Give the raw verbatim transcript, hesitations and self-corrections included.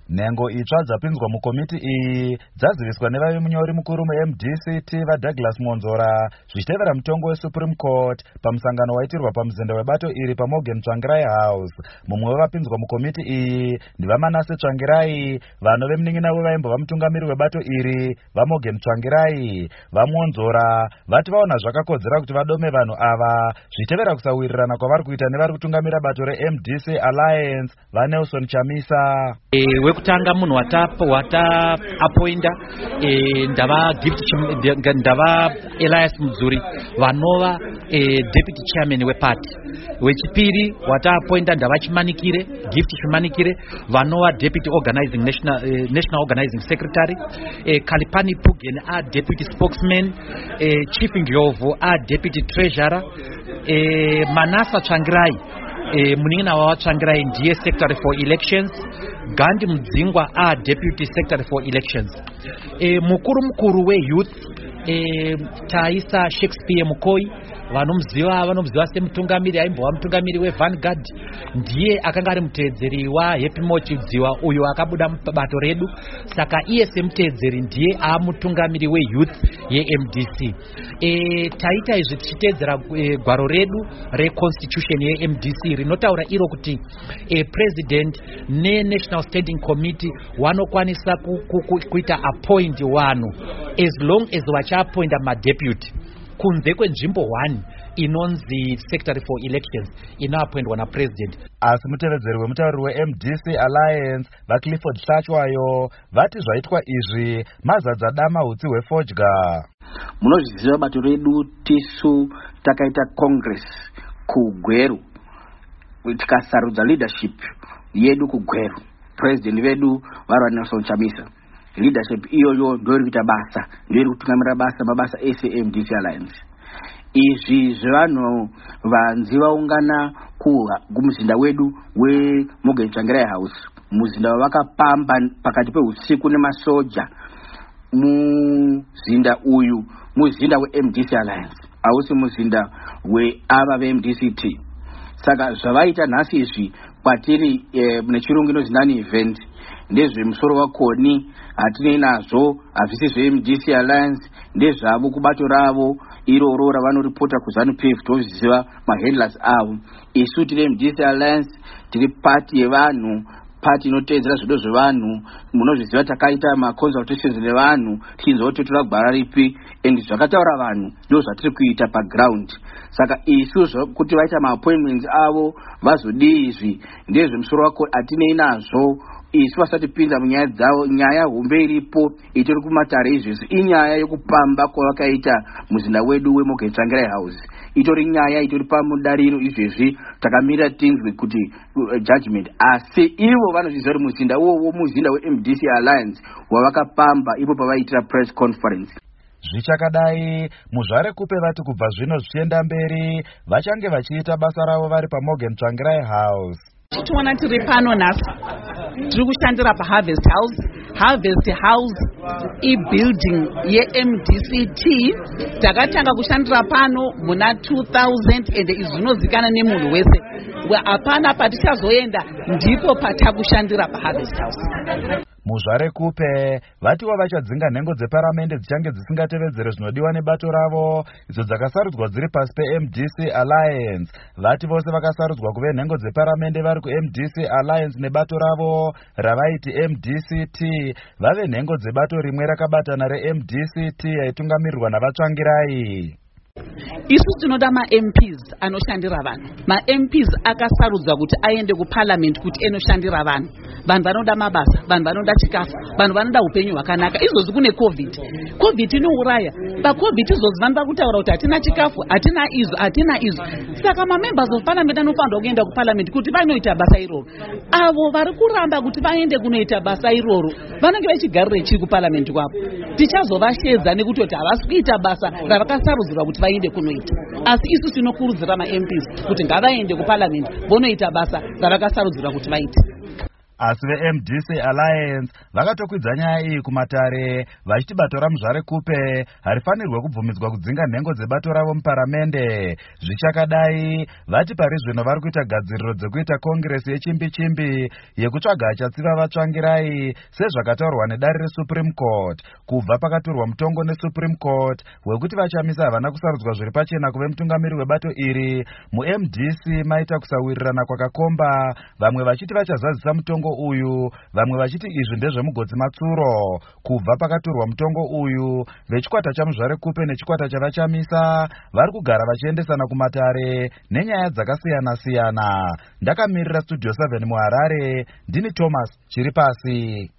Nhengo itsva dzapinzwa mukomiti iyi dzaziviswa nevave munyori mukuru mu-M D C T vaDouglas Monzora zvichitevera mutongo weSupreme Court pamusangano waitirwa pamuzinda webato iri paMorgan Tsvangirai House. Mumwe wevapinzwa mukomiti iyi ndivaManase Tsvangirai, vano vemunin'ina wevaimbova mutungamiri webato iri vaMorgan Tsvangirai. VaMonzora vati vaona zvakakodzera kuti vadome vanhu ava zvichitevera kusawirirana kwavari kuita nevari kutungamira bato reM D C Alliance vaNelson Chamisa. E, wekutanga munhu wata wata appointa e, ndava gift ndava Elias Mudzuri vanova e, deputy chairman weparty. Wechipiri wata appointa ndava Chimanikire gift Chimanikire vanova deputy organizing national e, national organizing secretary. E, Kalipani Pugen a deputy spokesman. E, Chief Ngyovu a deputy treasurer. E, Manasa Tsvangirai e, munin'ina wa Tsvangirai ndiye secretary for elections. Gandhi Mudzingwa a deputy secretary for elections. E, mukuru mukuru we youth e, taisa Shakespeare Mukoi vanomziva vanomziva semutungamiri aimbova mutungamiri weVanguard ndiye akanga ari muteedzeri waHappy Mochidziwa uyo akabuda mubato redu, saka iye semuteedzeri ndiye amutungamiri weyouth yeM D C. E, taita izvi tichiteedzera e, gwaro redu reconstitution yeM D C rinotaura iro kuti e, president neNational Standing Committee vanokwanisa ku, ku, ku, kuita appoint vanhu as long as vachiappointa madeputy kunze kwenzvimbo one inonzi secretary for elections inoappointwa napresident. Asi mutevedzeri wemutauriri weM D C Alliance vaClifford Hlachwayo vati zvaitwa izvi mazadza dama hutsi hwefodya. Munozviziva bato redu tisu takaita congress kuGweru tikasarudza leadership yedu kuGweru, president vedu vari Nelson Chamisa. Leadership iyoyo ndio iri kuita basa, ndio iri kutungamira basa mabasa ese M D C Alliance. Izvi zvevanhu vanzi vaungana kumuzinda wedu weMorgan Tsvangirai House, muzinda wavakapamba pakati peusiku nemasoja. Muzinda uyu muzinda weM D C Alliance, hausi muzinda weava veM D C T. Saka zvavaita nhasi izvi kwatiri e, nechirungu inonzi nani event ndezvemusoro wakoni hatinei nazvo, hazvisi zveM D C Alliance, ndezvavo kubato ravo iroro ravanoripota kuZANU P F toziva mahandlers avo. Isu tiri M D C Alliance tiri party yevanhu, party inoteedzera zvido zvevanhu. Munozviziva takaita maconsultations nevanhu tichinzwa kuti totora gwara ripi and zvakataura vanhu ndio zvatiri kuita paground. Saka isu kuti vaita maappointments avo vazodii izvi ndezvemusoro wako hatinei nazvo. Isu vasatipinza munyaya dzavo, nyaya hombe iripo itori kumatare izvizvi inyaya yokupamba kwavakaita muzinda wedu weMorgan Tsvangirai House. Itori nyaya itori pamudariro izvezvi takamirira tinzwe kuti uh, judgment. Asi ivo vanozviziva kuti muzinda uwowo muzinda weM D C Alliance wavakapamba ipo pavaitira press conference. Zvichakadai muzvarekupe vati kubva zvino zvichienda mberi vachange vachiita basa ravo vari paMorgan Tsvangirai House. Tinoona tiri pano nhasi tiri kushandira paHarvest House. Harvest House i-building yeM D C T takatanga kushandira pano muna two thousand and izvinozikana nemunhu wese. Hapana patichazoenda ndipo patakushandira paHarvest House. Muzvarekupe vatiwa vachadzinga nhengo dzeparamende dzichange dzisingatevedzere zvinodiwa nebato ravo idzo dzakasarudzwa dziri pasi peM D C Alliance. Vati vose vakasarudzwa kuve nhengo dzeparamende vari kuM D C Alliance nebato ravo ravaiti M D C T vave nhengo dzebato rimwe rakabatana reM D C T yaitungamirirwa navaTsvangirai. Isu tinoda ma-M Ps anoshandira vanhu. Ma-M Ps akasarudzwa kuti aende kuparliament kuti enoshandira vanhu. Vanhu vanoda mabasa, vanhu vanoda chikafu, vanhu vanoda upenyu hwakanaka. Izvozvi kune COVID. COVID inouraya. PaCovid izvozvi vanoda kutaura kuti hatina chikafu, hatina izvo, hatina izvo. Saka ma-members of parliament anofanirwa kuenda kuparliament kuti vanoita basa iroro. Avo vari kuramba kuti vaende kunoita basa iroro vanenge vachigarira chiri kuparliament kwavo. Tichazovashedza nekuti kuti havasi kuita basa ravakasarudzirwa kuti vaende kunoita. Asi isu tinokurudzira ma-M Ps kuti ngavaende kuparliament vonoita basa ravakasarudzirwa kuti vaite. asi ve-M D C Alliance vakatokwidza nyaya iyi kumatare vachiti bato raMuzvare Kupe harifanirwe kubvumidzwa kudzinga nhengo dzebato ravo muparamende. Zvichakadai vati pari zvino vari kuita gadziriro dzekuita kongiresi yechimbi-chimbi yekutsvaga achatsiva vatsvangirai sezvakataurwa nedare reSupreme Court. Kubva pakatorwa mutongo neSupreme Court wekuti vachamisa havana kusarudzwa zviri pachena kuve mutungamiri webato iri, mu-M D C maita kusawirirana kwakakomba, vamwe vachiti vachazadzisa mutongo uyu, vamwe vachiti izvi ndezvemugodzi matsuro. Kubva pakatorwa mutongo uyu, vechikwata chaMuzvare Kupe nechikwata chavachamisa vari kugara vachiendesana kumatare nenyaya dzakasiyana-siyana. Ndakamirira Studio seven muHarare, ndini Thomas Chiripasi.